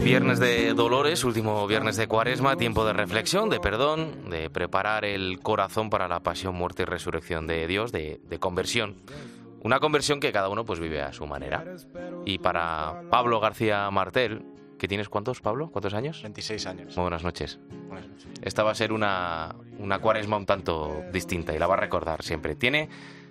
Viernes de Dolores, último viernes de Cuaresma, tiempo de reflexión, de perdón, de preparar el corazón para la pasión, muerte y resurrección de Dios, de conversión. Una conversión que cada uno pues vive a su manera. Y para Pablo García Martel, que tienes ¿cuántos, Pablo? ¿Cuántos años? 26 años. Muy buenas noches. Buenas noches. Esta va a ser una Cuaresma un tanto distinta y la va a recordar siempre. Tiene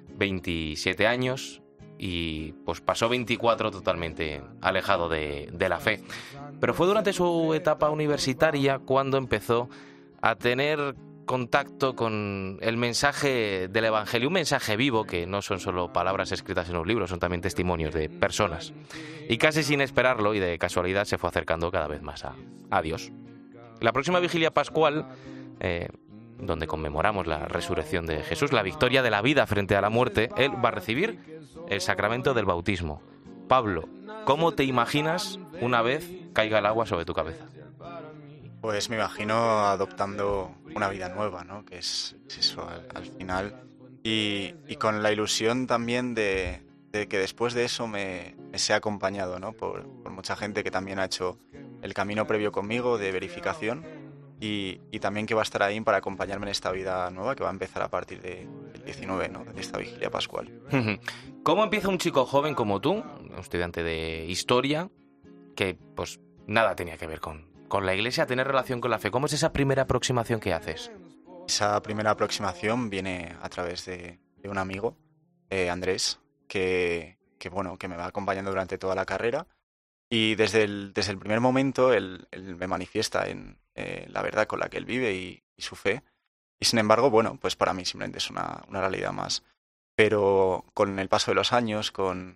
27 años y pues pasó 24 totalmente alejado de la fe. Pero fue durante su etapa universitaria cuando empezó a tener contacto con el mensaje del Evangelio, un mensaje vivo que no son solo palabras escritas en un libro, son también testimonios de personas. Y casi sin esperarlo y de casualidad se fue acercando cada vez más a Dios. La próxima vigilia pascual, donde conmemoramos la resurrección de Jesús, la victoria de la vida frente a la muerte, él va a recibir el sacramento del bautismo. Pablo, ¿cómo te imaginas una vez caiga el agua sobre tu cabeza? Pues me imagino adoptando una vida nueva, ¿no? Que es eso al final. Y con la ilusión también de que después de eso me sea acompañado, ¿no? Por mucha gente que también ha hecho el camino previo conmigo de verificación y también que va a estar ahí para acompañarme en esta vida nueva que va a empezar a partir del 19, ¿no? De esta vigilia pascual. ¿Cómo empieza un chico joven como tú, un estudiante de historia, que pues nada tenía que ver con la iglesia, a tener relación con la fe? ¿Cómo es esa primera aproximación que haces? Esa primera aproximación viene a través de un amigo, Andrés, que me va acompañando durante toda la carrera y desde el primer momento él me manifiesta en la verdad con la que él vive y su fe. Y sin embargo, bueno, pues para mí simplemente es una realidad más. Pero con el paso de los años, como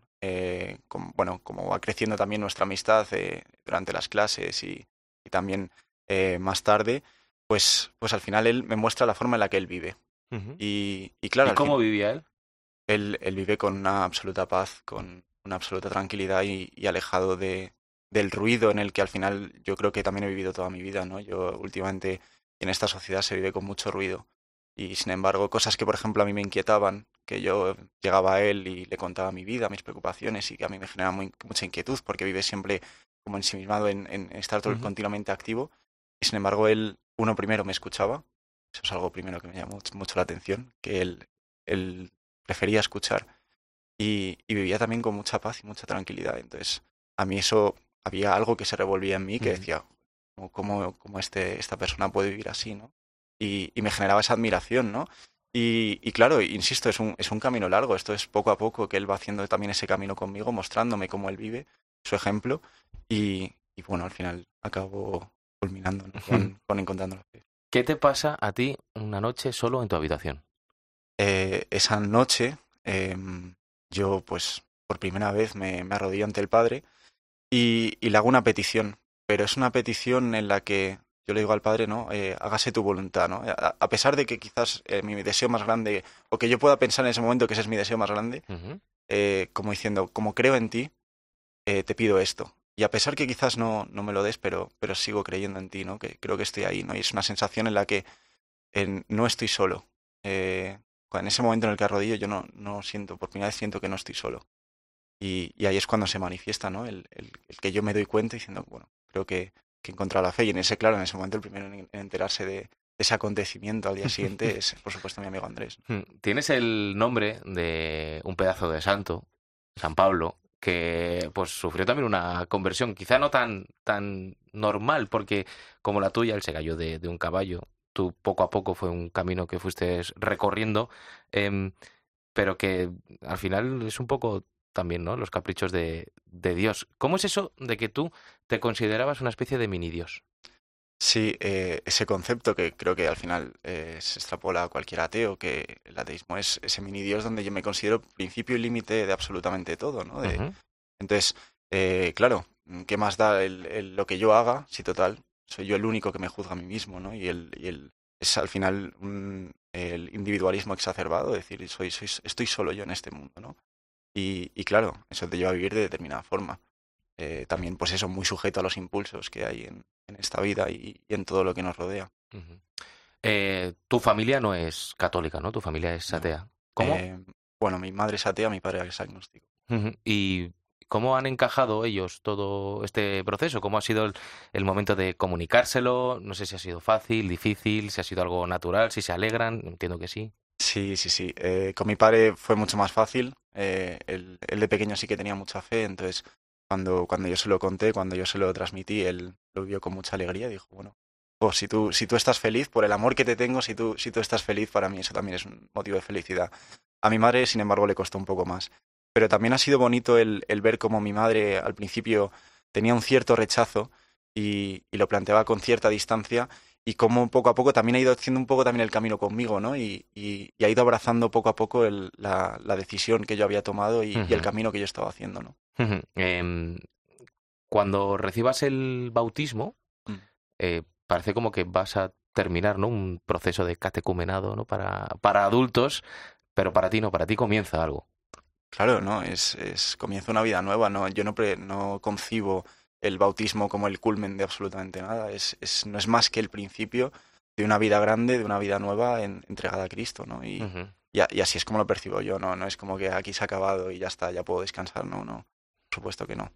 va creciendo también nuestra amistad durante las clases y también más tarde, pues al final él me muestra la forma en la que él vive. Uh-huh. Y claro, ¿Y cómo vivía él? Él vive con una absoluta paz, con una absoluta tranquilidad y alejado del ruido en el que al final yo creo que también he vivido toda mi vida, ¿no? Yo últimamente en esta sociedad se vive con mucho ruido y sin embargo cosas que por ejemplo a mí me inquietaban, que yo llegaba a él y le contaba mi vida, mis preocupaciones y que a mí me generaban mucha inquietud porque vive siempre como ensimismado en estar todo continuamente activo y sin embargo él, primero me escuchaba, eso es algo primero que me llamó mucho la atención, que él prefería escuchar y vivía también con mucha paz y mucha tranquilidad. Entonces, a mí eso, había algo que se revolvía en mí que decía, ¿cómo esta persona puede vivir así, ¿no? Y me generaba esa admiración, ¿no? Y claro, insisto, es un camino largo. Esto es poco a poco que él va haciendo también ese camino conmigo, mostrándome cómo él vive, su ejemplo. Y bueno, al final acabo culminando, ¿no? con encontrando la fe. ¿Qué te pasa a ti una noche solo en tu habitación? Esa noche yo pues por primera vez me arrodillo ante el Padre y le hago una petición, pero es una petición en la que yo le digo al Padre, ¿no? Hágase tu voluntad, ¿no? A pesar de que quizás mi deseo más grande, o que yo pueda pensar en ese momento que ese es mi deseo más grande, como diciendo, como creo en ti, te pido esto. Y a pesar que quizás no me lo des, pero sigo creyendo en ti, ¿no? Que creo que estoy ahí, ¿no? Y es una sensación en la que no estoy solo. En ese momento en el que arrodillo yo no siento, por primera vez siento que no estoy solo. Y ahí es cuando se manifiesta, ¿no? El que yo me doy cuenta diciendo, bueno, creo que he encontrado la fe. Y en ese momento el primero en enterarse de ese acontecimiento al día siguiente es, por supuesto, mi amigo Andrés. Tienes el nombre de un pedazo de santo, San Pablo, que pues sufrió también una conversión, quizá no tan normal, porque como la tuya, él se cayó de un caballo. Tú poco a poco fue un camino que fuiste recorriendo, pero que al final es un poco también, ¿no? Los caprichos de Dios. ¿Cómo es eso de que tú te considerabas una especie de mini Dios? Sí, ese concepto que creo que al final se extrapola a cualquier ateo, que el ateísmo es ese mini Dios donde yo me considero principio y límite de absolutamente todo, ¿no? Entonces, claro, ¿qué más da lo que yo haga si total soy yo el único que me juzga a mí mismo, ¿no? Y es al final el individualismo exacerbado, es decir, estoy solo yo en este mundo, ¿no? Y claro, eso te lleva a vivir de determinada forma. También, pues eso, muy sujeto a los impulsos que hay en esta vida y en todo lo que nos rodea. Tu familia no es católica, ¿no? Tu familia es atea. ¿Cómo? Bueno, mi madre es atea, mi padre es agnóstico. ¿Y ¿Cómo han encajado ellos todo este proceso? ¿Cómo ha sido el momento de comunicárselo? No sé si ha sido fácil, difícil, si ha sido algo natural, si se alegran. Entiendo que sí. Sí, sí, sí. Con mi padre fue mucho más fácil. Él de pequeño sí que tenía mucha fe, entonces cuando yo se lo conté, cuando yo se lo transmití, él lo vio con mucha alegría y dijo, bueno, pues si tú estás feliz, por el amor que te tengo, si tú estás feliz, para mí eso también es un motivo de felicidad. A mi madre, sin embargo, le costó un poco más. Pero también ha sido bonito el ver cómo mi madre al principio tenía un cierto rechazo y lo planteaba con cierta distancia y cómo poco a poco también ha ido haciendo un poco también el camino conmigo, ¿no? Y ha ido abrazando poco a poco la decisión que yo había tomado y el camino que yo estaba haciendo, ¿no? Cuando recibas el bautismo, Mm. parece como que vas a terminar, ¿no? Un proceso de catecumenado, ¿no? Para adultos, pero para ti no, para ti comienza algo. Claro, ¿no? Comienza una vida nueva, ¿no? Yo no concibo el bautismo como el culmen de absolutamente nada. No es más que el principio de una vida grande, de una vida nueva entregada a Cristo, ¿no? Y así es como lo percibo yo, ¿no? No es como que aquí se ha acabado y ya está, ya puedo descansar, no, no. Por supuesto que no.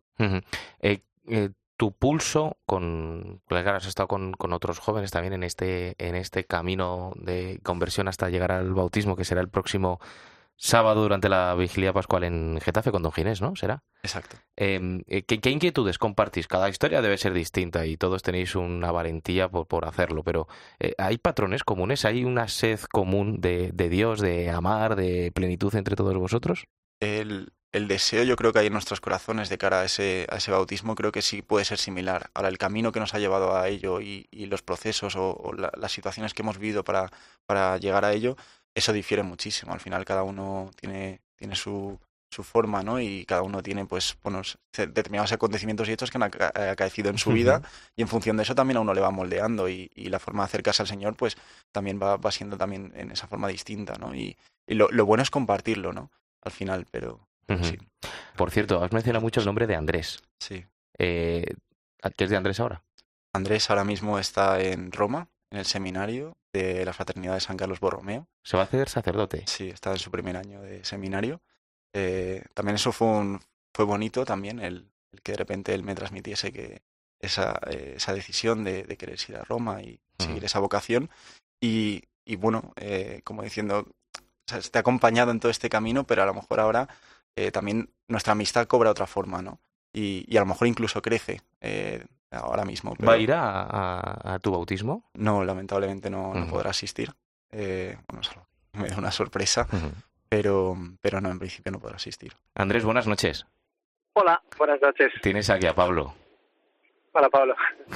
Tu pulso claro, has estado con otros jóvenes también en este camino de conversión hasta llegar al bautismo, que será el próximo sábado durante la vigilia pascual en Getafe con Don Ginés, ¿no? ¿Será? Exacto. ¿Qué inquietudes compartís? Cada historia debe ser distinta y todos tenéis una valentía por hacerlo, pero ¿hay patrones comunes? ¿Hay una sed común de Dios, de amar, de plenitud entre todos vosotros? El deseo yo creo que hay en nuestros corazones de cara a ese bautismo creo que sí puede ser similar. Ahora, el camino que nos ha llevado a ello y los procesos o las situaciones que hemos vivido para llegar a ello, eso difiere muchísimo. Al final cada uno tiene su forma, ¿no? Y cada uno tiene pues determinados acontecimientos y hechos que han acaecido en su vida y en función de eso también a uno le va moldeando y la forma de acercarse al Señor pues también va siendo también en esa forma distinta, ¿no? Y lo bueno es compartirlo, ¿no? Al final, pero sí. Por cierto, has mencionado mucho el nombre de Andrés. Sí. ¿Qué es de Andrés ahora? Andrés ahora mismo está en Roma, en el seminario de la Fraternidad de San Carlos Borromeo. ¿Se va a hacer sacerdote? Sí, está en su primer año de seminario. También eso fue bonito también, el que de repente él me transmitiese que esa decisión de querer ir a Roma y seguir esa vocación. Y bueno, como diciendo, o sea, te ha acompañado en todo este camino, pero a lo mejor ahora también nuestra amistad cobra otra forma, ¿no? Y a lo mejor incluso crece ahora mismo. Pero ¿Va a ir a tu bautismo? no, lamentablemente no podrá asistir. Bueno, me da una sorpresa, pero no, en principio no podrá asistir. Andrés, buenas noches. Hola, buenas noches. Tienes aquí a Pablo. Hola, Pablo.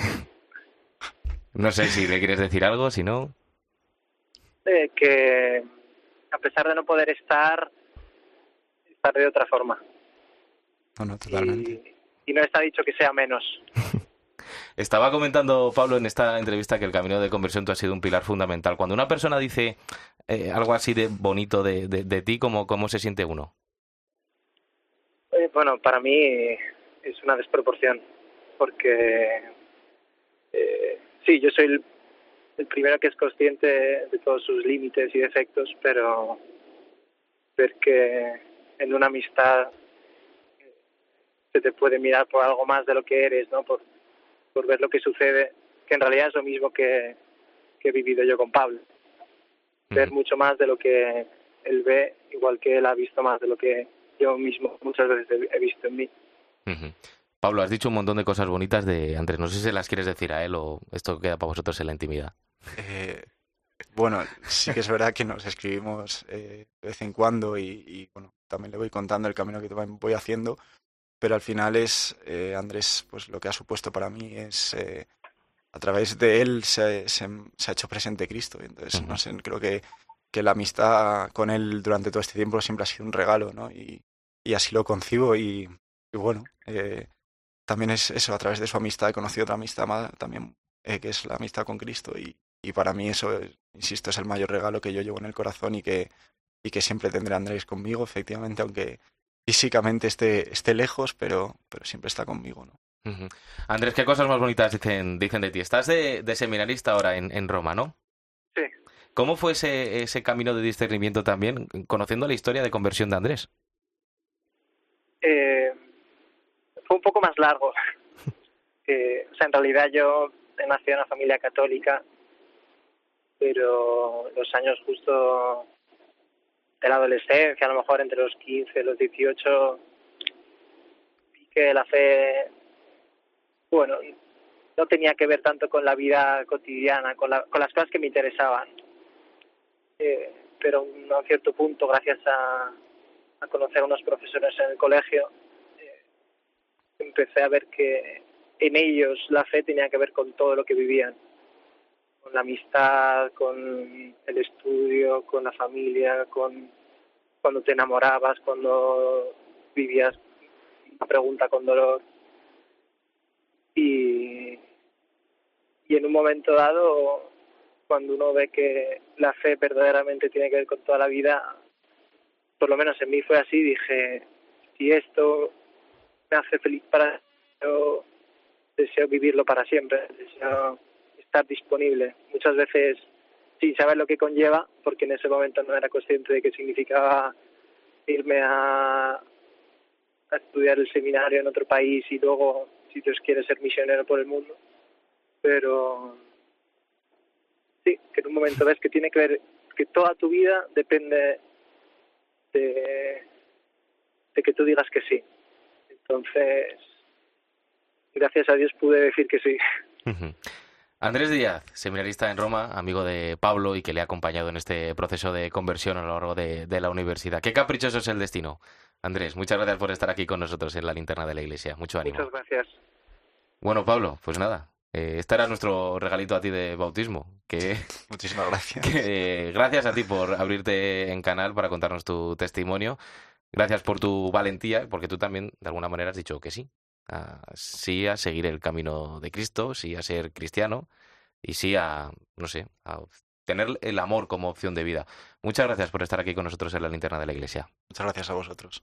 No sé si le quieres decir algo, si no... Que a pesar de no poder estar de otra forma. No, totalmente. Y no está dicho que sea menos. Estaba comentando, Pablo, en esta entrevista que el camino de conversión tú has sido un pilar fundamental. Cuando una persona dice algo así de bonito de ti, ¿cómo se siente uno? Bueno, para mí es una desproporción, porque sí, yo soy el primero que es consciente de todos sus límites y defectos, pero ver que en una amistad se te puede mirar por algo más de lo que eres, ¿no? Por ver lo que sucede, que en realidad es lo mismo que he vivido yo con Pablo. Ver mucho más de lo que él ve, igual que él ha visto más de lo que yo mismo muchas veces he visto en mí. Pablo, has dicho un montón de cosas bonitas de Andrés. No sé si las quieres decir a él o esto queda para vosotros en la intimidad. Bueno, sí que es verdad que nos escribimos de vez en cuando y bueno, también le voy contando el camino que voy haciendo, pero al final Andrés, pues lo que ha supuesto para mí es a través de él se ha hecho presente Cristo. Y entonces, no sé, creo que la amistad con él durante todo este tiempo siempre ha sido un regalo, ¿no? Y así lo concibo y bueno, también es eso, a través de su amistad he conocido otra amistad más también, que es la amistad con Cristo y para mí eso, insisto, es el mayor regalo que yo llevo en el corazón y que siempre tendré a Andrés conmigo, efectivamente, aunque físicamente esté lejos, pero siempre está conmigo, ¿no? Andrés, ¿qué cosas más bonitas dicen de ti? Estás de seminarista ahora en Roma, ¿no? Sí. ¿Cómo fue ese camino de discernimiento también, conociendo la historia de conversión de Andrés? fue un poco más largo. O sea, en realidad yo he nacido en una familia católica, pero los años justo de la adolescencia, a lo mejor entre los 15 y los 18, vi que la fe, bueno, no tenía que ver tanto con la vida cotidiana, con las cosas que me interesaban. Pero a un cierto punto, gracias a conocer a unos profesores en el colegio, empecé a ver que en ellos la fe tenía que ver con todo lo que vivían, con la amistad, con el estudio, con la familia, con cuando te enamorabas, cuando vivías una pregunta con dolor. Y en un momento dado, cuando uno ve que la fe verdaderamente tiene que ver con toda la vida, por lo menos en mí fue así, dije, si esto me hace feliz para yo deseo vivirlo para siempre, deseo estar disponible, muchas veces sin saber lo que conlleva, porque en ese momento no era consciente de qué significaba irme a estudiar el seminario en otro país y luego, si Dios quiere, ser misionero por el mundo. Pero sí, que en un momento ves que tiene que ver, que toda tu vida depende de que tú digas que sí. Entonces, gracias a Dios pude decir que sí. Andrés Díaz, seminarista en Roma, amigo de Pablo y que le ha acompañado en este proceso de conversión a lo largo de la universidad. Qué caprichoso es el destino. Andrés, muchas gracias por estar aquí con nosotros en la linterna de la iglesia. Mucho ánimo. Muchas gracias. Bueno, Pablo, pues nada. Este era nuestro regalito a ti de bautismo. Muchísimas gracias. Gracias a ti por abrirte en canal para contarnos tu testimonio. Gracias por tu valentía, porque tú también, de alguna manera, has dicho que sí. Sí a seguir el camino de Cristo, sí a ser cristiano y sí a, no sé, a tener el amor como opción de vida. Muchas gracias por estar aquí con nosotros en la linterna de la iglesia. Muchas gracias a vosotros.